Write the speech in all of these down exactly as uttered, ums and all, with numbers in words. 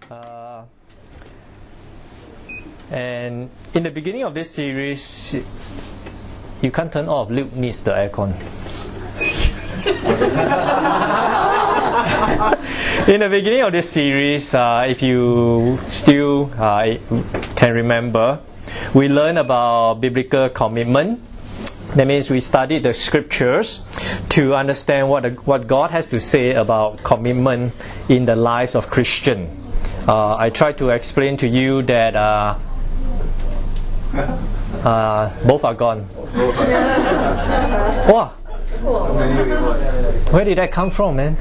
Uh, and in the beginning of this series, you can't turn off. Luke needs the aircon. In the beginning of this series, uh, if you still uh, can remember, we learned about biblical commitment. That means we studied the scriptures to understand what the, what God has to say about commitment in the lives of Christians. Uh, I tried to explain to you that uh, uh, both are gone. Wow. Where did that come from, man?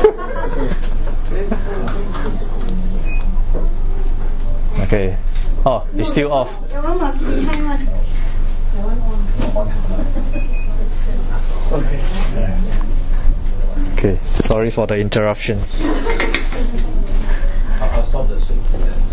Okay. Oh, it's still off. Okay, sorry for the interruption. I'll stop the swing.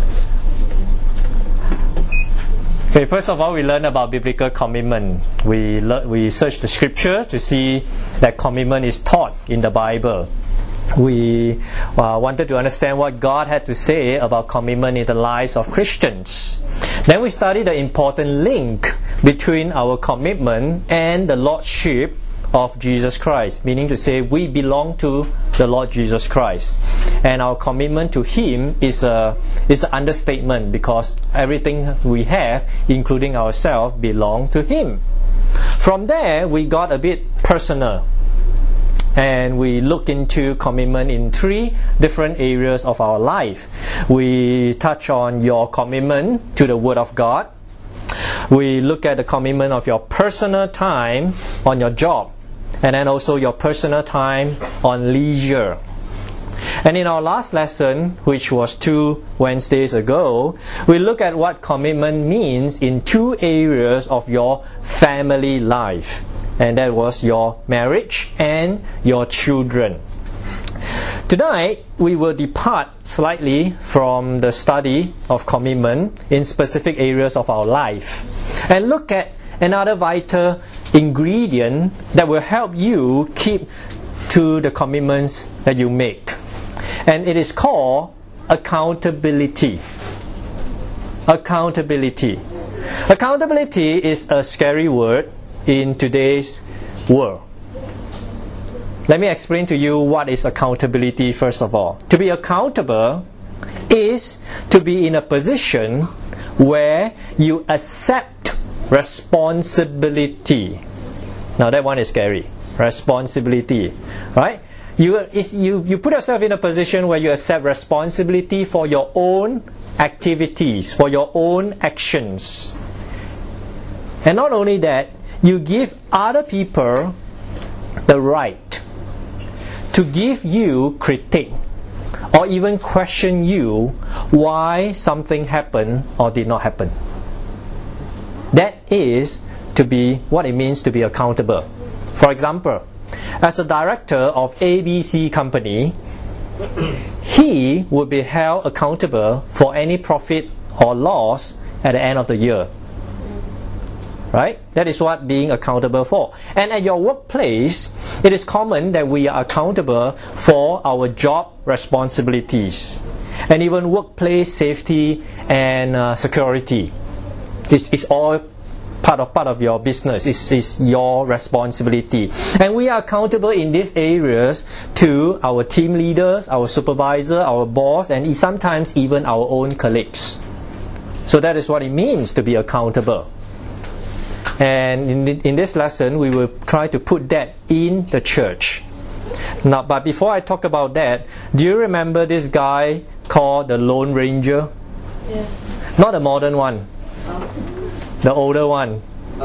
Okay, first of all, we learn about biblical commitment. We le- we search the scripture to see that commitment is taught in the Bible. We uh, wanted to understand what God had to say about commitment in the lives of Christians. Then we studied the important link between our commitment and the Lordship of Jesus Christ, meaning to say we belong to the Lord Jesus Christ, and our commitment to Him is a is an understatement because everything we have, including ourselves, belong to Him. From there, we got a bit personal, and we look into commitment in three different areas of our life. We touch on your commitment to the Word of God. We look at the commitment of your personal time on your job, and then also your personal time on leisure. And in our last lesson, which was two Wednesdays ago, we look at what commitment means in two areas of your family life, and that was your marriage and your children. Tonight, we will depart slightly from the study of commitment in specific areas of our life and look at another vital ingredient that will help you keep to the commitments that you make. And it is called accountability. Accountability. Accountability is a scary word in today's world. Let me explain to you what is accountability first of all. To be accountable is to be in a position where you accept responsibility. Now that one is scary. Responsibility, right? You, is, you, you put yourself in a position where you accept responsibility for your own activities, for your own actions. And not only that, you give other people the right to give you critique or even question you why something happened or did not happen. That is to be what it means to be accountable. For example, as a director of A B C company, he would be held accountable for any profit or loss at the end of the year. Right? That is what being accountable for. And at your workplace, it is common that we are accountable for our job responsibilities and even workplace safety and uh, security. It's, it's all part of part of your business. It's, it's your responsibility. And we are accountable in these areas to our team leaders, our supervisor, our boss, and sometimes even our own colleagues. So that is what it means to be accountable. And in, in this lesson, we will try to put that in the church. Now, but before I talk about that, do you remember this guy called the Lone Ranger? Yeah. Not the modern one. The older one.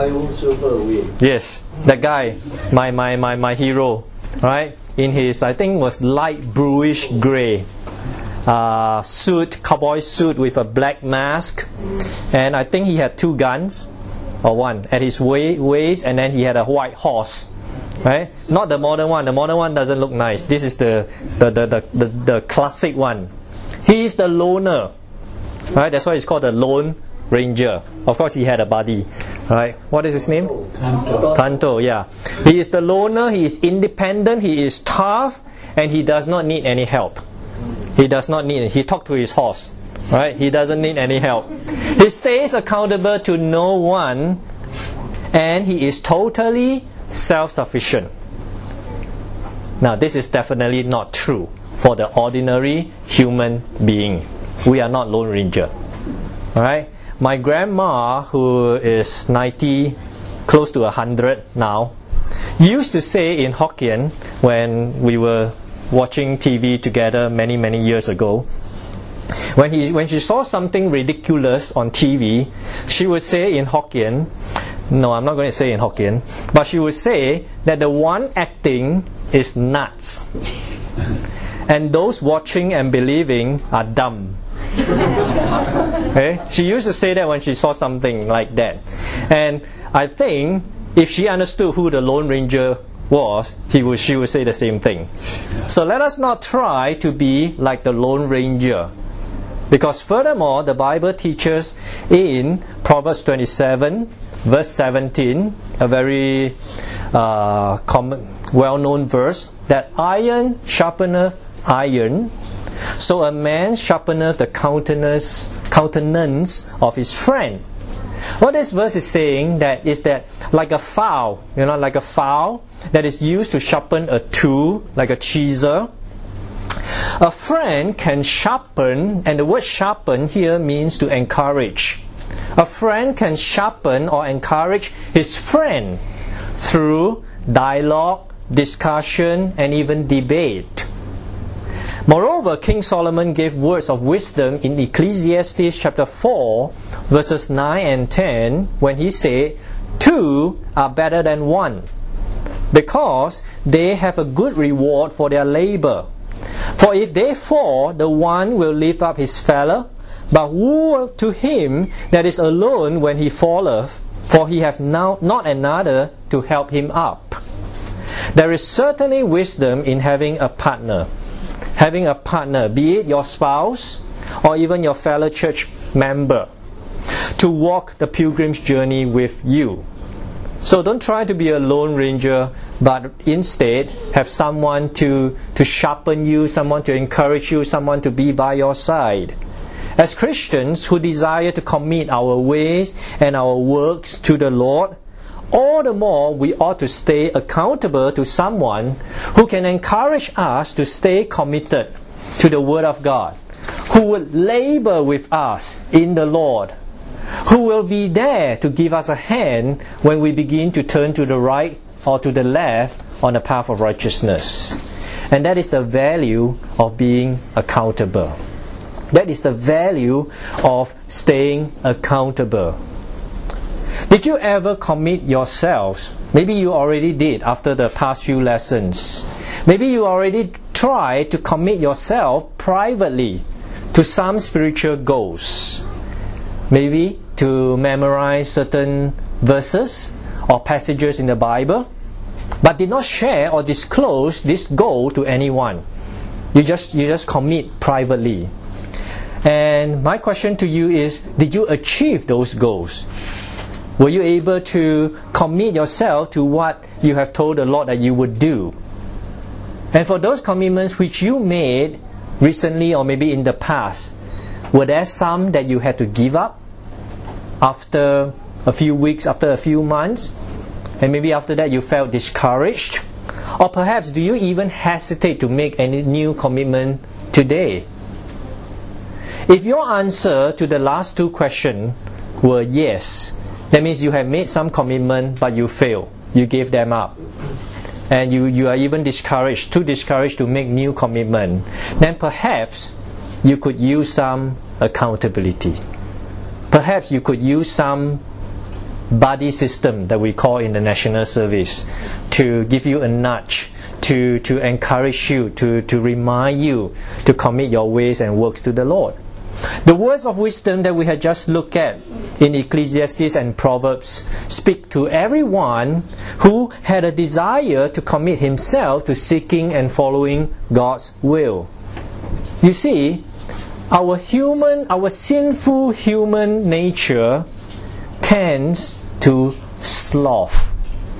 Yes, that guy, my, my, my, my hero, right? In his, I think was light bluish grey uh, suit, cowboy suit with a black mask, and I think he had two guns, or one, at his wa- waist, and then he had a white horse, right? Not the modern one. The modern one doesn't look nice. This is the the the the, the, the classic one. He is the loner, right? That's why it's called the Lone Ranger. Of course, he had a buddy, right? What is his name? Tonto. Tonto, yeah. He is the loner. He is independent. He is tough, and he does not need any help. He does not need it. He talked to his horse. Right? He doesn't need any help. He stays accountable to no one, and he is totally self-sufficient. Now, this is definitely not true for the ordinary human being. We are not Lone Ranger. Alright? My grandma, who is ninety, close to one hundred now, used to say in Hokkien, when we were watching T V together many, many years ago, when, he, when she saw something ridiculous on T V, she would say in Hokkien, no, I'm not going to say in Hokkien, but she would say that the one acting is nuts. And those watching and believing are dumb. Okay? She used to say that when she saw something like that. And I think if she understood who the Lone Ranger was, he would, she would say the same thing. So let us not try to be like the Lone Ranger. Because furthermore, the Bible teaches in Proverbs twenty-seven, verse seventeen, a very uh, common, well-known verse, that iron sharpeneth iron, so a man sharpeneth the countenance, countenance of his friend. What this verse is saying that is that like a file, you know, like a file that is used to sharpen a tool, like a chisel, a friend can sharpen, and the word sharpen here means to encourage. A friend can sharpen or encourage his friend through dialogue, discussion, and even debate. Moreover, King Solomon gave words of wisdom in Ecclesiastes chapter four, verses nine and ten, when he said, two are better than one, because they have a good reward for their labor. For if they fall, the one will lift up his fellow, but woe to him that is alone when he falleth, for he hath now not another to help him up. There is certainly wisdom in having a partner. Having a partner, be it your spouse or even your fellow church member, to walk the pilgrim's journey with you. So don't try to be a Lone Ranger, but instead have someone to, to sharpen you, someone to encourage you, someone to be by your side. As Christians who desire to commit our ways and our works to the Lord, all the more we ought to stay accountable to someone who can encourage us to stay committed to the Word of God, who would labor with us in the Lord, who will be there to give us a hand when we begin to turn to the right or to the left on the path of righteousness. And that is the value of being accountable. That is the value of staying accountable. Did you ever commit yourselves? Maybe you already did after the past few lessons. Maybe you already tried to commit yourself privately to some spiritual goals. Maybe to memorize certain verses or passages in the Bible, but did not share or disclose this goal to anyone. You just, you just commit privately. And my question to you is, did you achieve those goals? Were you able to commit yourself to what you have told the Lord that you would do? And for those commitments which you made recently or maybe in the past, were there some that you had to give up after a few weeks, after a few months? And maybe after that you felt discouraged? Or perhaps do you even hesitate to make any new commitment today? If your answer to the last two questions were yes, that means you have made some commitment but you failed. You gave them up. And you, you are even discouraged, too discouraged to make new commitment. Then perhaps you could use some accountability. Perhaps you could use some buddy system that we call in the national service to give you a nudge, to, to encourage you, to, to remind you to commit your ways and works to the Lord. The words of wisdom that we had just looked at in Ecclesiastes and Proverbs speak to everyone who had a desire to commit himself to seeking and following God's will. You see, our human, our sinful human nature tends to sloth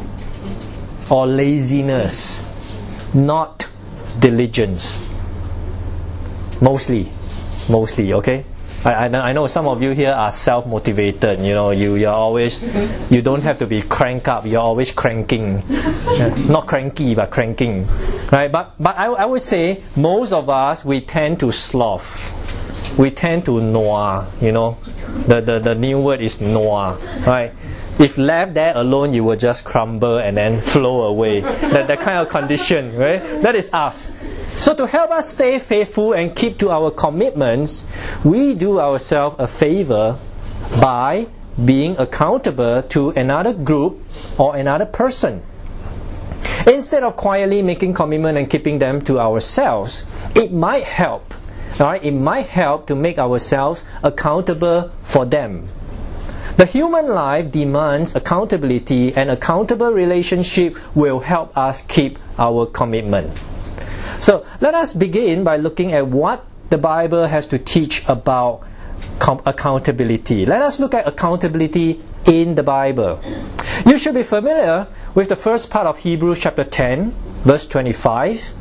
or laziness, not diligence. Mostly. Mostly, okay? I, I, know, I know some of you here are self-motivated. You know, you, you're always, you don't have to be crank up. You're always cranking. Not cranky, but cranking. Right? But, but I, I would say most of us, we tend to sloth. We tend to noir, you know. The, the, the new word is noir, right? If left there alone, you will just crumble and then flow away. That, that kind of condition, right? That is us. So to help us stay faithful and keep to our commitments, we do ourselves a favor by being accountable to another group or another person. Instead of quietly making commitment and keeping them to ourselves, it might help. All right, it might help to make ourselves accountable for them. The human life demands accountability, and accountable relationship will help us keep our commitment. So let us begin by looking at what the Bible has to teach about com- accountability. Let us look at accountability in the Bible. You should be familiar with the first part of Hebrews chapter ten, verse twenty-five.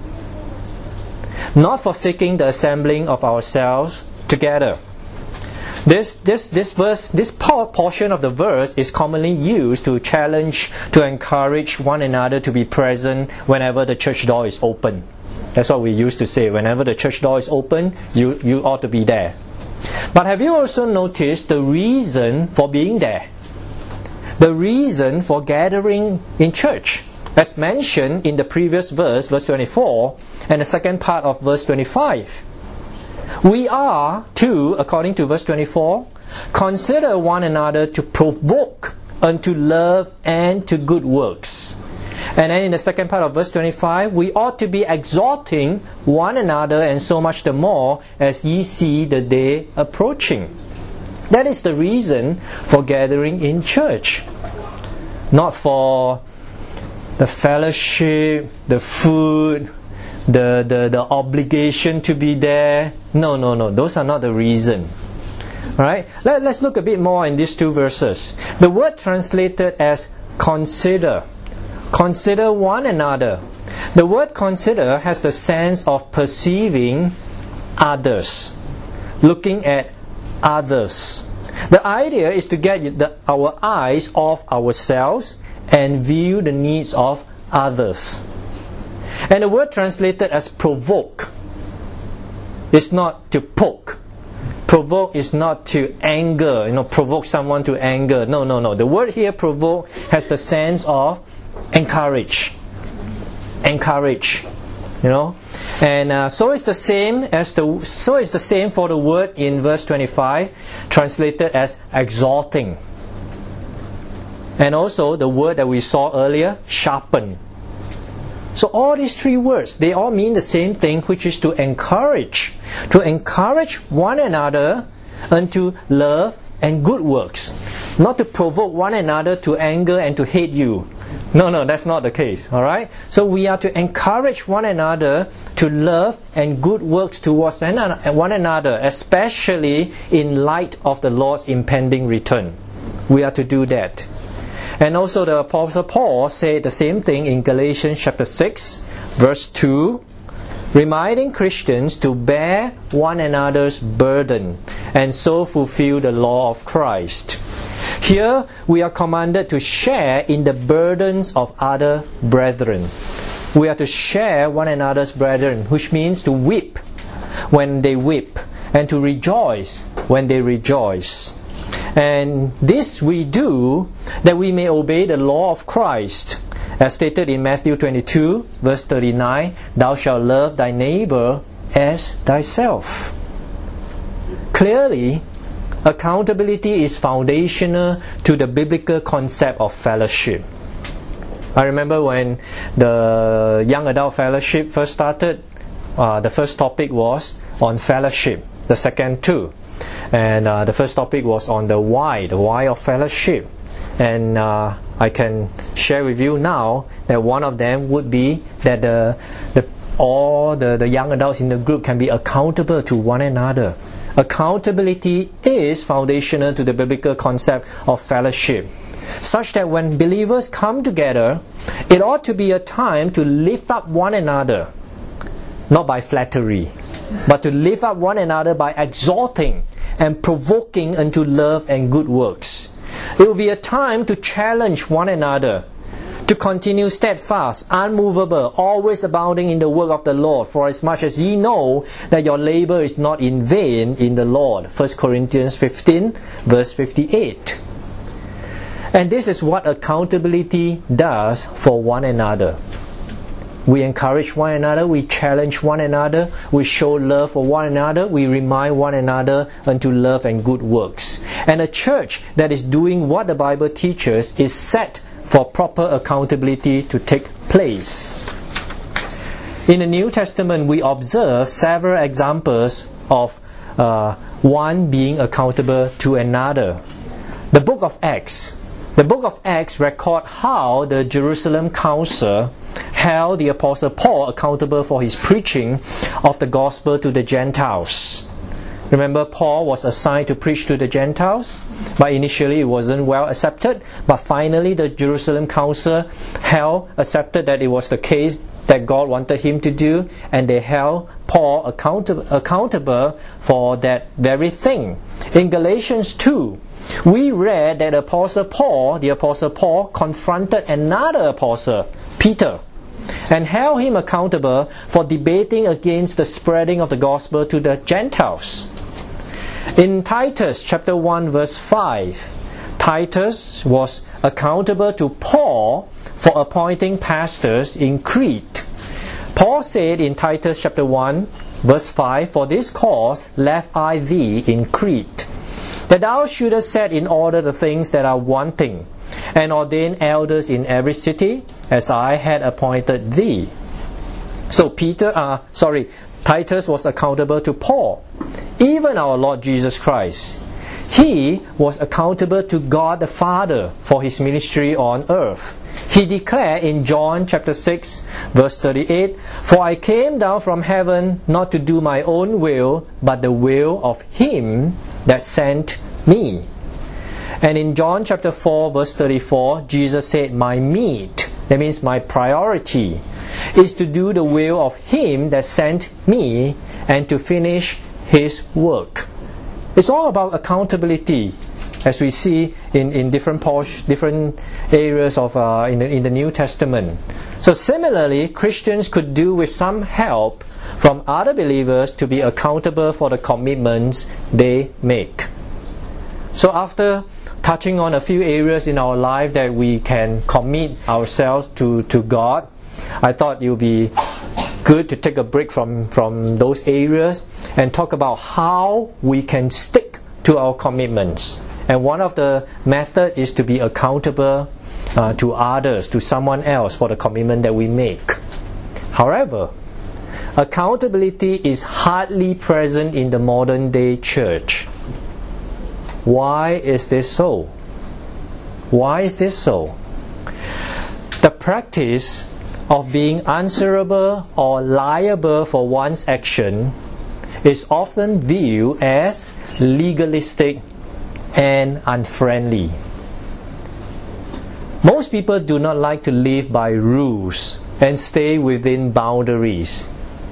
Not forsaking the assembling of ourselves together. This, this, this verse, this portion of the verse is commonly used to challenge, to encourage one another to be present whenever the church door is open. That's what we used to say. Whenever the church door is open, you, you ought to be there. But have you also noticed the reason for being there? The reason for gathering in church? As mentioned in the previous verse, verse twenty-four, and the second part of verse twenty-five. We are to, according to verse twenty-four, consider one another to provoke unto love and to good works. And then in the second part of verse twenty-five, we ought to be exhorting one another, and so much the more as ye see the day approaching. That is the reason for gathering in church. Not for the fellowship, the food, the, the, the obligation to be there. No, no, no. Those are not the reason. Alright? Let, let's look a bit more in these two verses. The word translated as consider. Consider one another. The word consider has the sense of perceiving others. Looking at others. The idea is to get the, our eyes off ourselves and view the needs of others. And the word translated as provoke is not to poke. Provoke is not to anger, you know, provoke someone to anger. No, no, no. The word here, provoke, has the sense of encourage. Encourage. You know? And uh, so is the same as the so is the same for the word in verse twenty-five, translated as exhorting. And also the word that we saw earlier, sharpen. So all these three words, they all mean the same thing, which is to encourage. To encourage one another unto love and good works. Not to provoke one another to anger and to hate you. No, no, that's not the case. Alright? So we are to encourage one another to love and good works towards one another, especially in light of the Lord's impending return. We are to do that. And also the Apostle Paul said the same thing in Galatians chapter six, verse two, reminding Christians to bear one another's burden and so fulfill the law of Christ. Here we are commanded to share in the burdens of other brethren. We are to share one another's brethren, which means to weep when they weep and to rejoice when they rejoice. And this we do that we may obey the law of Christ. As stated in Matthew twenty-two, verse thirty-nine, thou shalt love thy neighbor as thyself. Clearly, accountability is foundational to the biblical concept of fellowship. I remember when the Young Adult Fellowship first started, uh, the first topic was on fellowship, the second too. And uh, the first topic was on the why, the why of fellowship. And uh, I can share with you now that one of them would be that the, the all the, the young adults in the group can be accountable to one another. Accountability is foundational to the biblical concept of fellowship, such that when believers come together, it ought to be a time to lift up one another, not by flattery, but to lift up one another by exhorting and provoking unto love and good works. It will be a time to challenge one another, to continue steadfast, unmovable, always abounding in the work of the Lord, for as much as ye know that your labor is not in vain in the Lord. First Corinthians fifteen, verse fifty-eight. And this is what accountability does for one another. We encourage one another, we challenge one another, we show love for one another, we remind one another unto love and good works. And a church that is doing what the Bible teaches is set for proper accountability to take place. In the New Testament, we observe several examples of uh, one being accountable to another. The book of Acts. The book of Acts records how the Jerusalem Council held the Apostle Paul accountable for his preaching of the gospel to the Gentiles. Remember, Paul was assigned to preach to the Gentiles, but initially it wasn't well accepted. But finally, the Jerusalem Council held, accepted that it was the case that God wanted him to do, and they held Paul accountable, accountable for that very thing. In Galatians two, we read that Apostle Paul, the Apostle Paul, confronted another apostle, Peter, and held him accountable for debating against the spreading of the gospel to the Gentiles. In Titus chapter one verse five, Titus was accountable to Paul for appointing pastors in Crete. Paul said in Titus chapter one verse five, For this cause left I thee in Crete, that thou shouldest set in order the things that are wanting, and ordain elders in every city, as I had appointed thee. So Peter, uh, sorry, Titus was accountable to Paul. Even our Lord Jesus Christ, he was accountable to God the Father for his ministry on earth. He declared in John chapter six verse thirty-eight, For I came down from heaven not to do my own will, but the will of him that sent me. And in John chapter four verse thirty-four, Jesus said, My meat, that means my priority, is to do the will of him that sent me and to finish his work. It's all about accountability, as we see in, in different portion, different areas of uh, in, the, in the New Testament. So similarly, Christians could do with some help from other believers to be accountable for the commitments they make. So after touching on a few areas in our life that we can commit ourselves to, to God, I thought it would be good to take a break from, from those areas and talk about how we can stick to our commitments. And one of the methods is to be accountable uh, to others, to someone else for the commitment that we make. However, accountability is hardly present in the modern day church. Why is this so? Why is this so? The practice of being answerable or liable for one's action is often viewed as legalistic and unfriendly. Most people do not like to live by rules and stay within boundaries.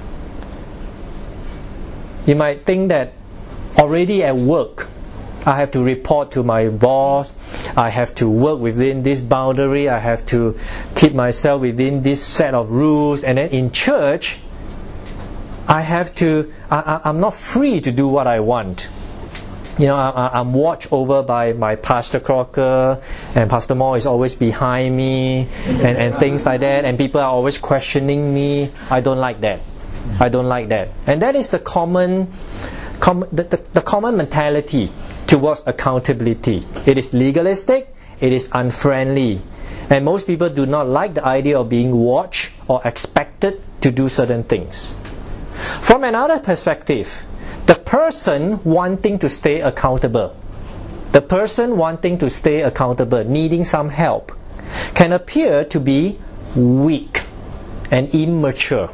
You might think that already at work, I have to report to my boss, I have to work within this boundary, I have to keep myself within this set of rules, and then in church, I have to, I, I'm not free to do what I want. You know, I, I'm watched over by my Pastor Crocker, and Pastor Moore is always behind me, and, and things like that, and people are always questioning me. I don't like that. I don't like that. And that is the common, com, the, the, the common mentality towards accountability. It is legalistic, it is unfriendly, and most people do not like the idea of being watched or expected to do certain things. From another perspective, the person wanting to stay accountable, the person wanting to stay accountable, needing some help, can appear to be weak and immature.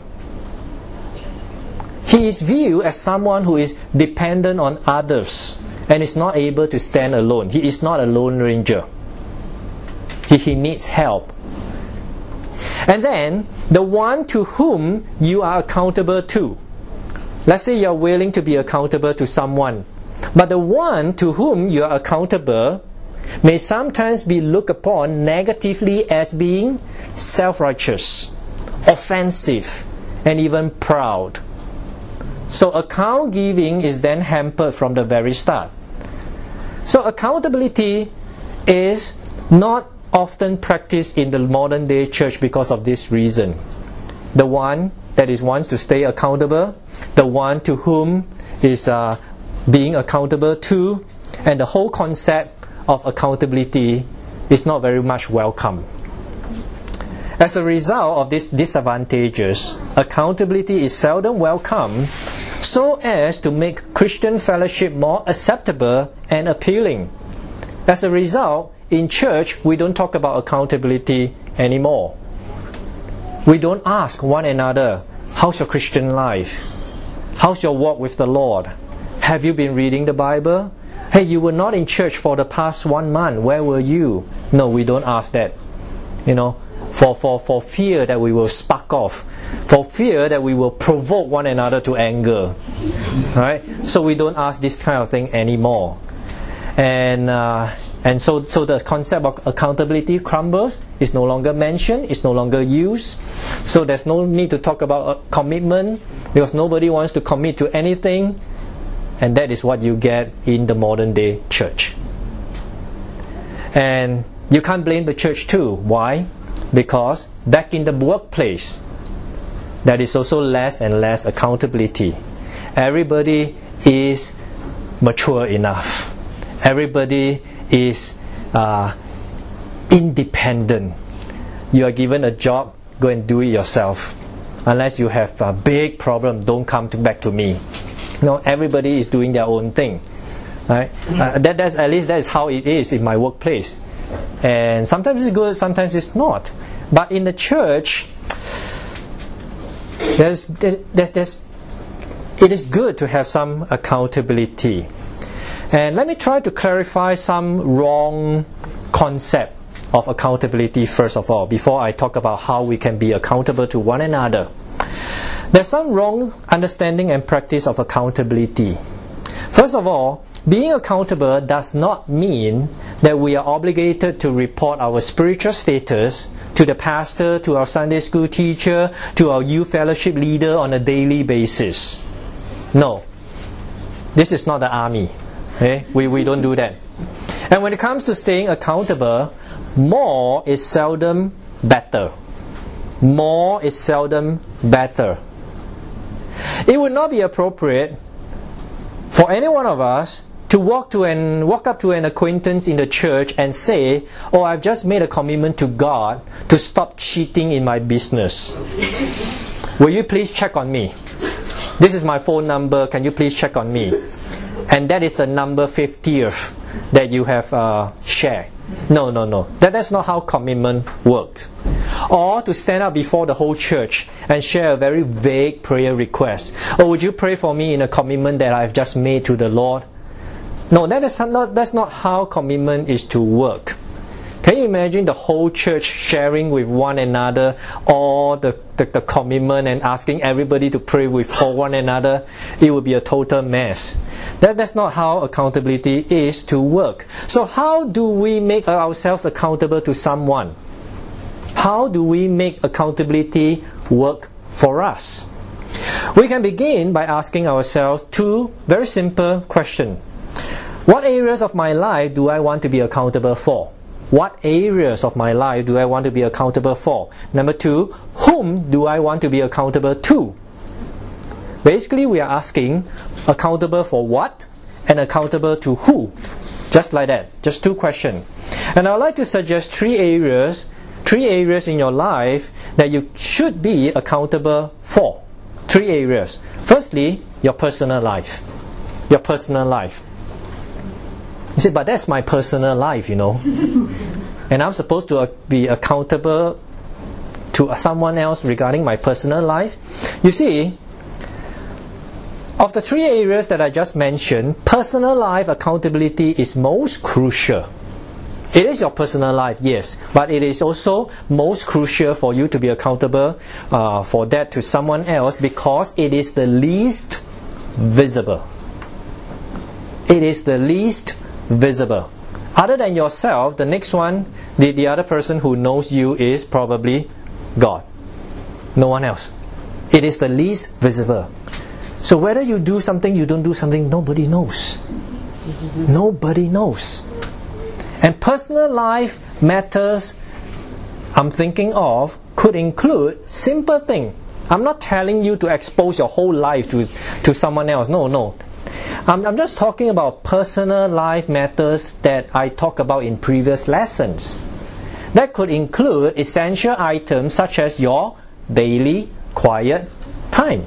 He is viewed as someone who is dependent on others and is not able to stand alone. He is not a lone ranger. He, he needs help. And then, the one to whom you are accountable to Let's say you're willing to be accountable to someone, but the one to whom you are accountable may sometimes be looked upon negatively as being self-righteous, offensive, and even proud. So account giving is then hampered from the very start. So accountability is not often practiced in the modern day church because of this reason. The one that is wants to stay accountable, the one to whom is uh, being accountable to, and the whole concept of accountability is not very much welcome. As a result of these disadvantages, accountability is seldom welcome so as to make Christian fellowship more acceptable and appealing. As a result, in church, we don't talk about accountability anymore. We don't ask one another, how's your Christian life? How's your walk with the Lord? Have you been reading the Bible? Hey, you were not in church for the past one month. Where were you? No, we don't ask that. You know, for, for, for fear that we will spark off. For fear that we will provoke one another to anger. Right? So we don't ask this kind of thing anymore. And uh, and so, so the concept of accountability crumbles. It's no longer mentioned. It's no longer used. So there's no need to talk about a commitment because nobody wants to commit to anything. And that is what you get in the modern day church. And you can't blame the church too. Why? Because back in the workplace, there is also less and less accountability. Everybody is mature enough. Everybody is uh, independent. You are given a job, go and do it yourself. Unless you have a big problem, don't come to back to me. No, everybody is doing their own thing, right? Uh, that, that's at least that is how it is in my workplace, and sometimes it's good, sometimes it's not. But in the church, there's, there's, there's, it is good to have some accountability. And let me try to clarify some wrong concept of accountability first of all, before I talk about how we can be accountable to one another. There's some wrong understanding and practice of accountability. First of all, being accountable does not mean that we are obligated to report our spiritual status to the pastor, to our Sunday school teacher, to our youth fellowship leader on a daily basis. No. This is not the army. Okay? We, we don't do that. And when it comes to staying accountable, more is seldom better. More is seldom better. It would not be appropriate for any one of us to walk to an walk up to an acquaintance in the church and say, "Oh, I've just made a commitment to God to stop cheating in my business. Will you please check on me? This is my phone number. Can you please check on me?" And that is the number fiftieth that you have uh, shared. No, no, no. That, that's not how commitment works. Or to stand up before the whole church and share a very vague prayer request. "Oh, would you pray for me in a commitment that I've just made to the Lord?" No, that is not, that's not how commitment is to work. Can you imagine the whole church sharing with one another all the, the, the commitment and asking everybody to pray with for one another? It would be a total mess. That, that's not how accountability is to work. So how do we make ourselves accountable to someone? How do we make accountability work for us? We can begin by asking ourselves two very simple questions. What areas of my life do I want to be accountable for? What areas of my life do I want to be accountable for? Number two, whom do I want to be accountable to? Basically, we are asking accountable for what and accountable to who. Just like that. Just two questions. And I would like to suggest three areas, three areas in your life that you should be accountable for. Three areas. Firstly, your personal life. Your personal life. You say, but that's my personal life, you know. And I'm supposed to be accountable to someone else regarding my personal life. You see, of the three areas that I just mentioned, personal life accountability is most crucial. It is your personal life, yes, but it is also most crucial for you to be accountable uh, for that to someone else because it is the least visible. It is the least visible. Other than yourself, the next one, the, the other person who knows you is probably God. No one else. It is the least visible. So whether you do something, you don't do something, nobody knows. Nobody knows. And personal life matters, I'm thinking of, could include simple things. I'm not telling you to expose your whole life to, to someone else. No, no. I'm, I'm just talking about personal life matters that I talked about in previous lessons. That could include essential items such as your daily quiet time.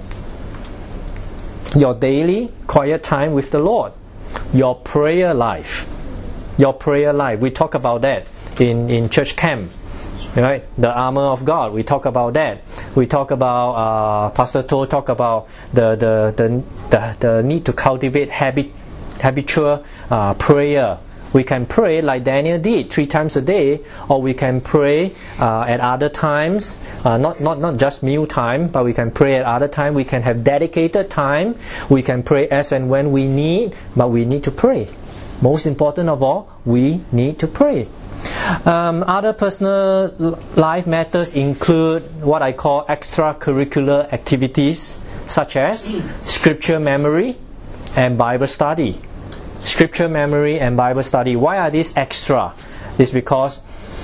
Your daily quiet time with the Lord. Your prayer life. Your prayer life. We talk about that in, in church camp. Right? The armor of God. We talk about that. We talk about, uh, Pastor To talk about the, the, the, the, the need to cultivate habit, habitual uh, prayer. We can pray like Daniel did, three times a day, or we can pray uh, at other times, uh, not, not, not just meal time, but we can pray at other times. We can have dedicated time. We can pray as and when we need, but we need to pray. Most important of all, we need to pray. Um, other personal life matters include what I call extracurricular activities, such as scripture memory and Bible study. Scripture memory and Bible study. Why are these extra? It's because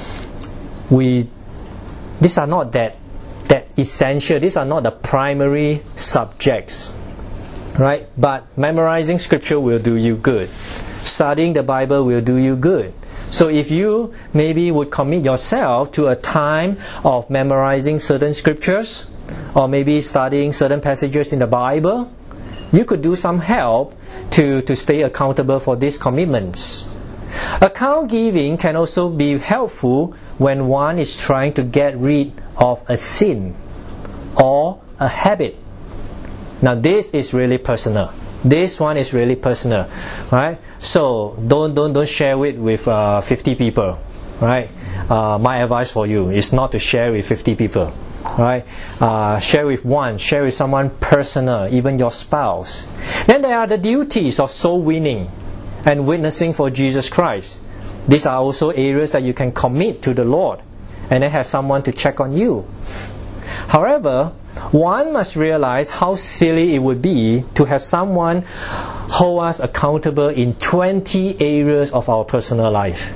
we these are not that that essential. These are not the primary subjects, right? But memorizing scripture will do you good. Studying the Bible will do you good. So if you maybe would commit yourself to a time of memorizing certain scriptures, or maybe studying certain passages in the Bible, you could do some help to, to stay accountable for these commitments. Account giving can also be helpful when one is trying to get rid of a sin or a habit. Now this is really personal. This one is really personal, right? So don't don't don't share it with uh, fifty people, right? Uh, my advice for you is not to share with fifty people, right? Uh, share with one, share with someone personal, even your spouse. Then there are the duties of soul winning and witnessing for Jesus Christ. These are also areas that you can commit to the Lord, and then have someone to check on you. However, one must realize how silly it would be to have someone hold us accountable in twenty areas of our personal life.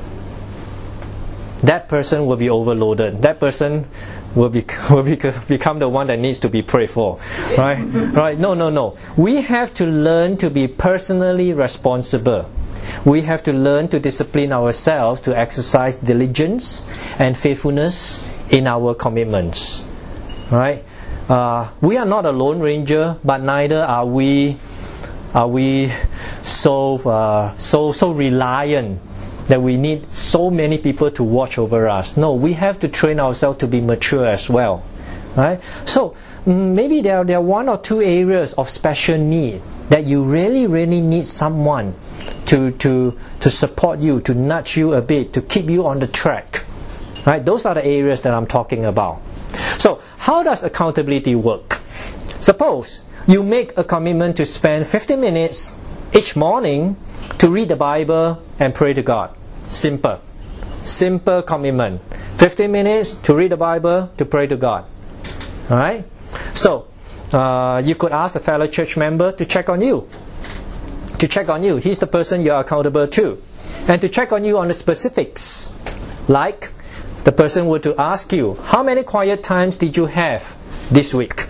That person will be overloaded. That person will, be, will be, become the one that needs to be prayed for. Right? Right? No, no, no. We have to learn to be personally responsible. We have to learn to discipline ourselves to exercise diligence and faithfulness in our commitments. Right? Uh, we are not a lone ranger, but neither are we are we so uh, so so reliant that we need so many people to watch over us. No, we have to train ourselves to be mature as well. Right? So mm, maybe there are, there are one or two areas of special need that you really really need someone to to to support you, to nudge you a bit, to keep you on the track. Right? Those are the areas that I'm talking about. So, how does accountability work? Suppose you make a commitment to spend fifty minutes each morning to read the Bible and pray to God. Simple. Simple commitment. fifty minutes to read the Bible, to pray to God. Alright? So, uh, you could ask a fellow church member to check on you. To check on you. He's the person you are accountable to. And to check on you on the specifics. Like, the person were to ask you, how many quiet times did you have this week?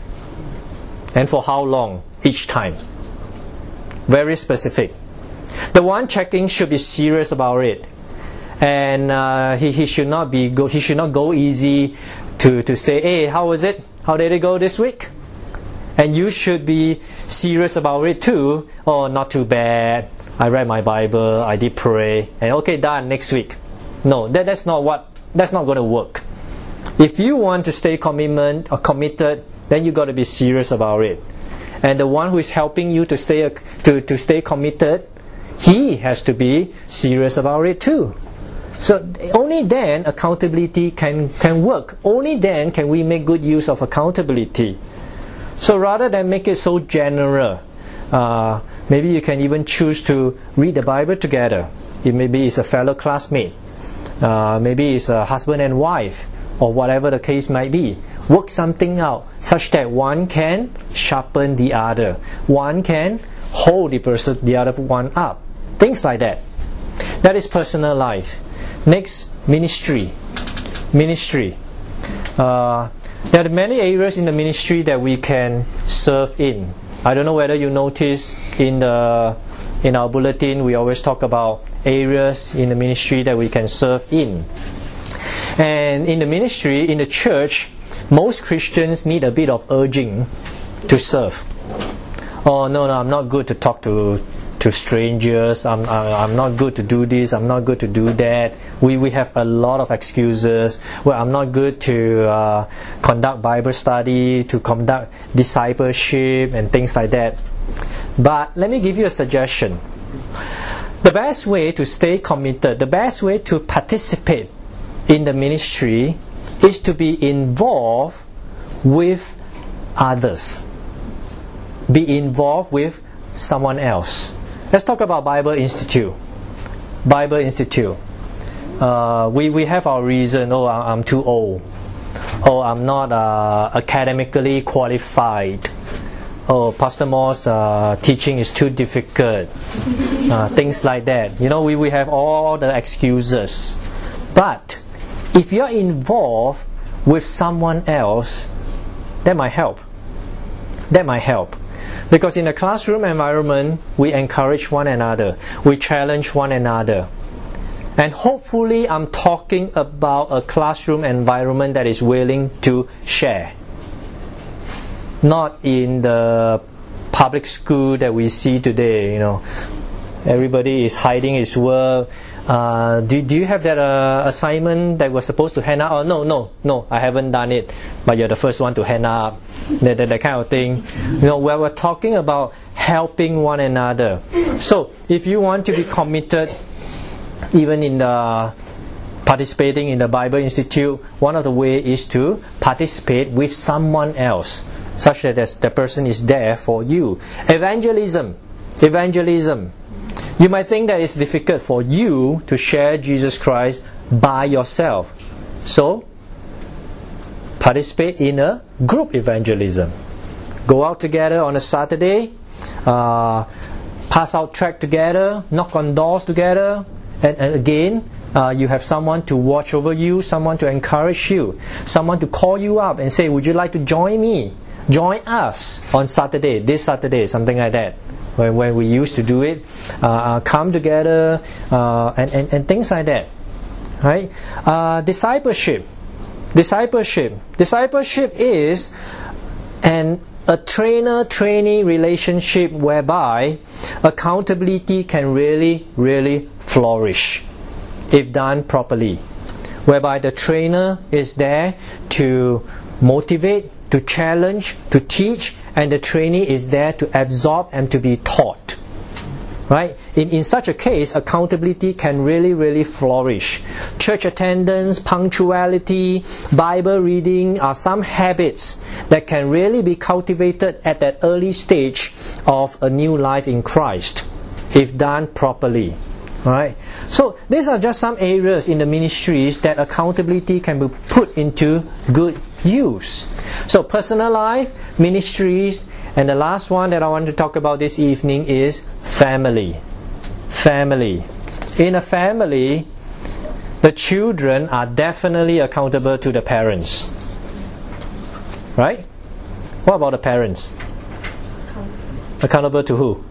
And for how long each time? Very specific. The one checking should be serious about it. And uh, he, he should not be go, he should not go easy to, to say, hey, how was it? How did it go this week? And you should be serious about it too. Oh, not too bad. I read my Bible, I did pray, and okay, done, next week. No, that, that's not what That's not going to work. If you want to stay commitment or committed, then you got to be serious about it. And the one who is helping you to stay to, to stay committed, he has to be serious about it too. So only then accountability can, can work. Only then can we make good use of accountability. So rather than make it so general, Uh, maybe you can even choose to read the Bible together. It maybe it's a fellow classmate. Uh, maybe it's a husband and wife, or whatever the case might be. Work something out such that one can sharpen the other. One can hold the person, the other one up. Things like that. That is personal life. Next, ministry. Ministry. Uh, there are many areas in the ministry that we can serve in. I don't know whether you notice in the in our bulletin we always talk about areas in the ministry that we can serve in. And in the ministry, in the church, most Christians need a bit of urging to serve. Oh no, no, I'm not good to talk to to strangers. I'm I'm not good to do this. I'm not good to do that. We we have a lot of excuses. Well, I'm not good to uh, conduct Bible study, to conduct discipleship and things like that. But let me give you a suggestion. The best way to stay committed, the best way to participate in the ministry is to be involved with others. Be involved with someone else. Let's talk about Bible Institute. Bible Institute. Uh, we, we have our reason. Oh, I'm too old. Oh, I'm not uh, academically qualified. Oh, Pastor Moore's uh, teaching is too difficult. Uh, things like that. You know, we, we have all the excuses. But if you're involved with someone else, that might help. That might help. Because in a classroom environment, we encourage one another. We challenge one another. And hopefully I'm talking about a classroom environment that is willing to share. Not in the public school that we see today, you know. Everybody is hiding his work. Uh, do, do you have that uh, assignment that was supposed to hand out? Oh, no, no, no, I haven't done it. But you're the first one to hand up. That, that, that kind of thing. You know, where we're talking about helping one another. So, if you want to be committed, even in the participating in the Bible Institute, one of the ways is to participate with someone else, such that the person is there for you. Evangelism. Evangelism. You might think that it's difficult for you to share Jesus Christ by yourself. So, participate in a group evangelism. Go out together on a Saturday, uh, pass out tract together, knock on doors together, and, and again, uh, you have someone to watch over you, someone to encourage you, someone to call you up and say, would you like to join me? Join us on Saturday, this Saturday, something like that. When, when we used to do it, uh, come together uh, and, and, and things like that. Right? Uh, discipleship. Discipleship. Discipleship is an a trainer-trainee relationship whereby accountability can really, really flourish if done properly. Whereby the trainer is there to motivate, to challenge, to teach, and the trainee is there to absorb and to be taught. Right? In, in such a case, accountability can really, really flourish. Church attendance, punctuality, Bible reading are some habits that can really be cultivated at that early stage of a new life in Christ, if done properly. Right? So these are just some areas in the ministries that accountability can be put into good use. So personal life, ministries, and the last one that I want to talk about this evening is family. Family. In a family, the children are definitely accountable to the parents. Right? What about the parents? Accountable to who?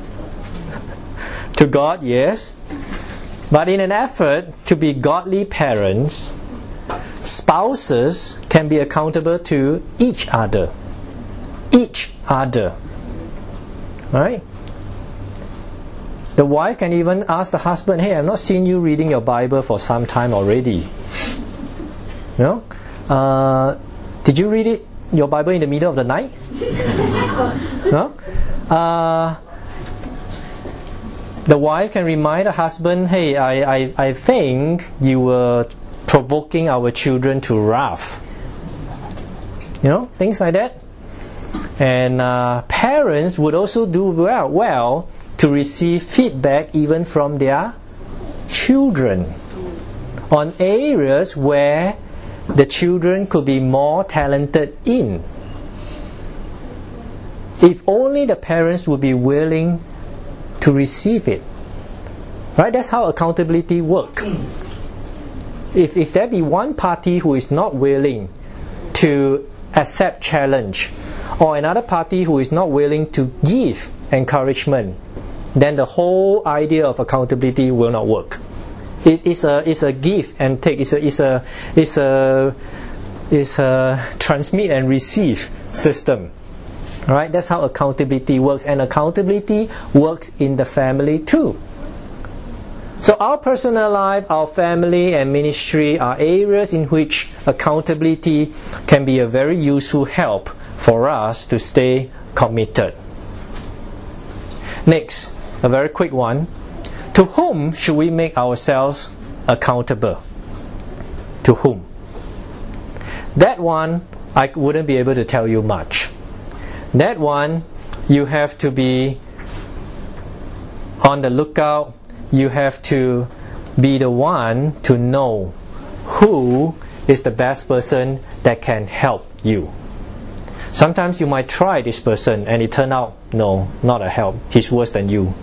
To God, yes. But in an effort to be godly parents, spouses can be accountable to each other. Each other. Right? The wife can even ask the husband, hey, I've not seen you reading your Bible for some time already. You know? Uh, did you read it, your Bible in the middle of the night? No? Uh, the wife can remind the husband, hey, I, I, I think you were provoking our children to wrath. You know, things like that. And uh, parents would also do well, well to receive feedback even from their children on areas where the children could be more talented in. If only the parents would be willing to receive it. Right? That's how accountability works. If, if there be one party who is not willing to accept challenge, or another party who is not willing to give encouragement, then the whole idea of accountability will not work. It, it's a it's a give and take. It's a it's a it's a it's a transmit and receive system. Right? That's how accountability works, and accountability works in the family too. So our personal life, our family and ministry are areas in which accountability can be a very useful help for us to stay committed. Next, a very quick one. To whom should we make ourselves accountable? To whom? That one, I wouldn't be able to tell you much. That one, you have to be on the lookout. You have to be the one to know who is the best person that can help you. Sometimes you might try this person and it turns out, no, not a help. He's worse than you.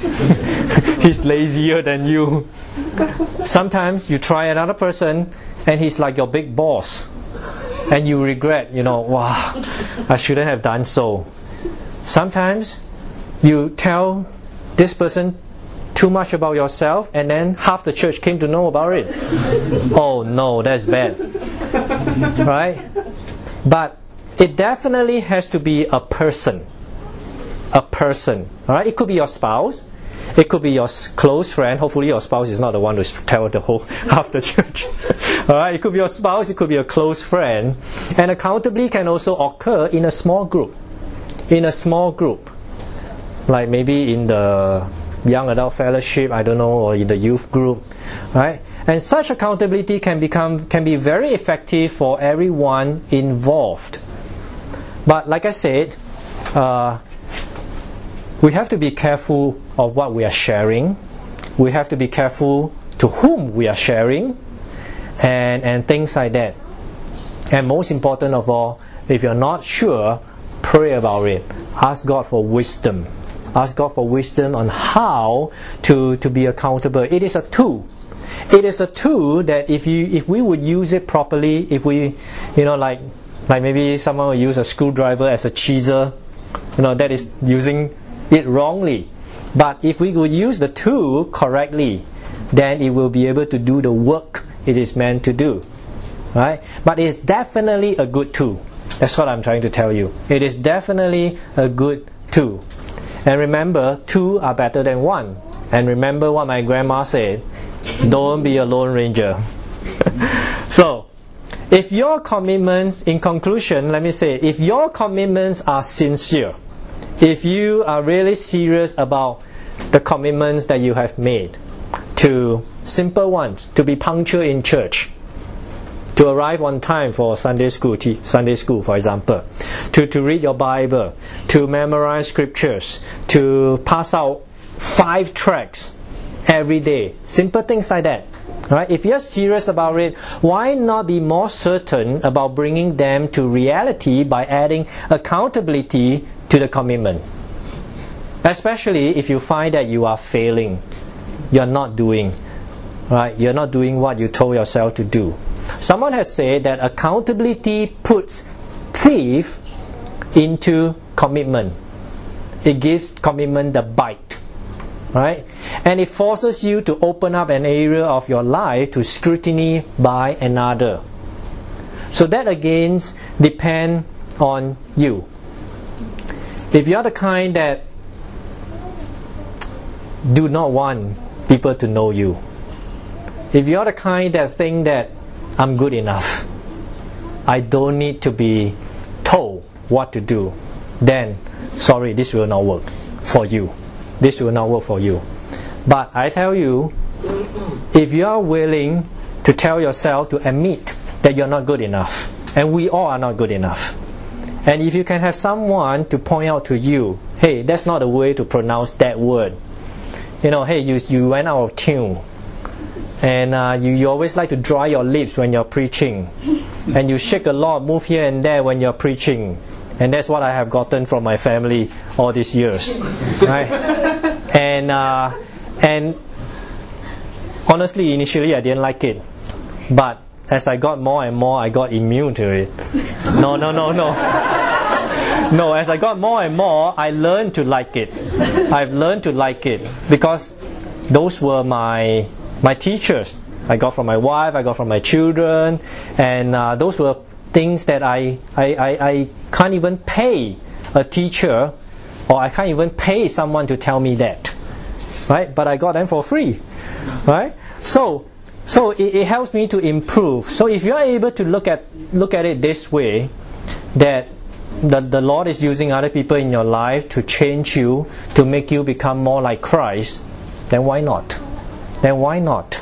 He's lazier than you. Sometimes you try another person and he's like your big boss. And you regret, you know, wow, I shouldn't have done so. Sometimes you tell this person too much about yourself and then half the church came to know about it. Oh no, that's bad. Right? But it definitely has to be a person. A person. Alright? It could be your spouse. It could be your close friend. Hopefully your spouse is not the one who tell the whole half the church. Alright? It could be your spouse. It could be a close friend. And accountability can also occur in a small group. In a small group. Like maybe in the young adult fellowship, I don't know, or in the youth group. Right? And such accountability can become can be very effective for everyone involved. But like I said, uh, we have to be careful of what we are sharing. We have to be careful to whom we are sharing, and, and things like that. And most important of all, if you're not sure, pray about it. Ask God for wisdom. Ask God for wisdom on how to, to be accountable. It is a tool. It is a tool that if you if we would use it properly, if we, you know, like like maybe someone will use a screwdriver as a chisel, you know, that is using it wrongly. But if we would use the tool correctly, then it will be able to do the work it is meant to do. Right? But it's definitely a good tool. That's what I'm trying to tell you. It is definitely a good tool. And remember, two are better than one. And remember what my grandma said, don't be a lone ranger. So, if your commitments, in conclusion, let me say, if your commitments are sincere, if you are really serious about the commitments that you have made, to simple ones, to be punctual in church, to arrive on time for Sunday school, Sunday school for example, to, to read your Bible, to memorize scriptures, to pass out five tracts every day, simple things like that. Right? If you're serious about it, why not be more certain about bringing them to reality by adding accountability to the commitment? Especially if you find that you are failing, you're not doing, right? You're not doing what you told yourself to do. Someone has said that accountability puts teeth into commitment. It gives commitment the bite. Right? And it forces you to open up an area of your life to scrutiny by another. So that again depends on you. If you're the kind that do not want people to know you, if you're the kind that think that I'm good enough, I don't need to be told what to do, then sorry, this will not work for you. This will not work for you. But I tell you, if you are willing to tell yourself, to admit that you're not good enough, and we all are not good enough, And if you can have someone to point out to you, hey, that's not a way to pronounce that word. You know, hey, you you went out of tune. And uh, you, you always like to dry your lips when you're preaching. And you shake a lot, move here and there when you're preaching. And that's what I have gotten from my family all these years. Right? And, uh, and honestly, initially I didn't like it. But as I got more and more, I got immune to it. No, no, no, no. No, as I got more and more, I learned to like it. I've learned to like it because those were my my teachers. I got from my wife, I got from my children, and uh, those were things that I, I, I, I can't even pay a teacher, or I can't even pay someone to tell me that, right? But I got them for free, right? So, so it, it helps me to improve. So if you are able to look at look at it this way, that the the Lord is using other people in your life to change you, to make you become more like Christ, then why not? Then why not?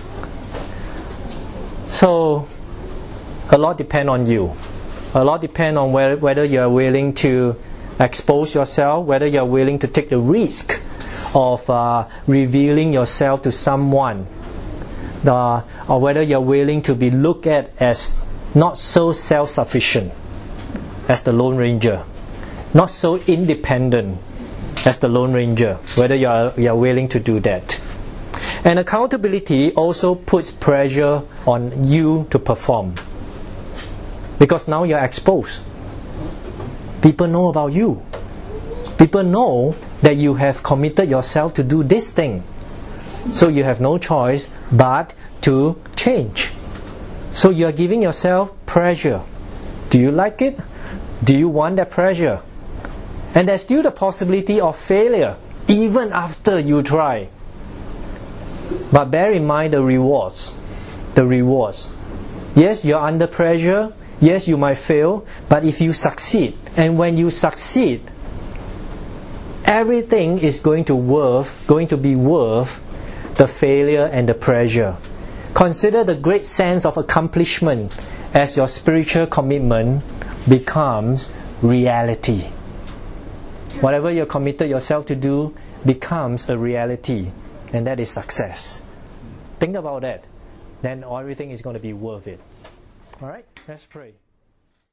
So, a lot depends on you. A lot depends on where, whether you are willing to expose yourself, whether you are willing to take the risk of uh, revealing yourself to someone, the, or whether you are willing to be looked at as not so self-sufficient as the Lone Ranger, not so independent as the Lone Ranger, whether you are, you are willing to do that. And accountability also puts pressure on you to perform. Because now you're exposed. People know about you. People know that you have committed yourself to do this thing. So you have no choice but to change. So you are giving yourself pressure. Do you like it? Do you want that pressure? And there's still the possibility of failure, even after you try. But bear in mind the rewards. The rewards. Yes, you're under pressure. Yes, you might fail. But if you succeed, and when you succeed, everything is going to worth, going to be worth the failure and the pressure. Consider the great sense of accomplishment as your spiritual commitment becomes reality. Whatever you're committed yourself to do becomes a reality. And that is success. Think about that. Then everything is going to be worth it. Alright, let's pray.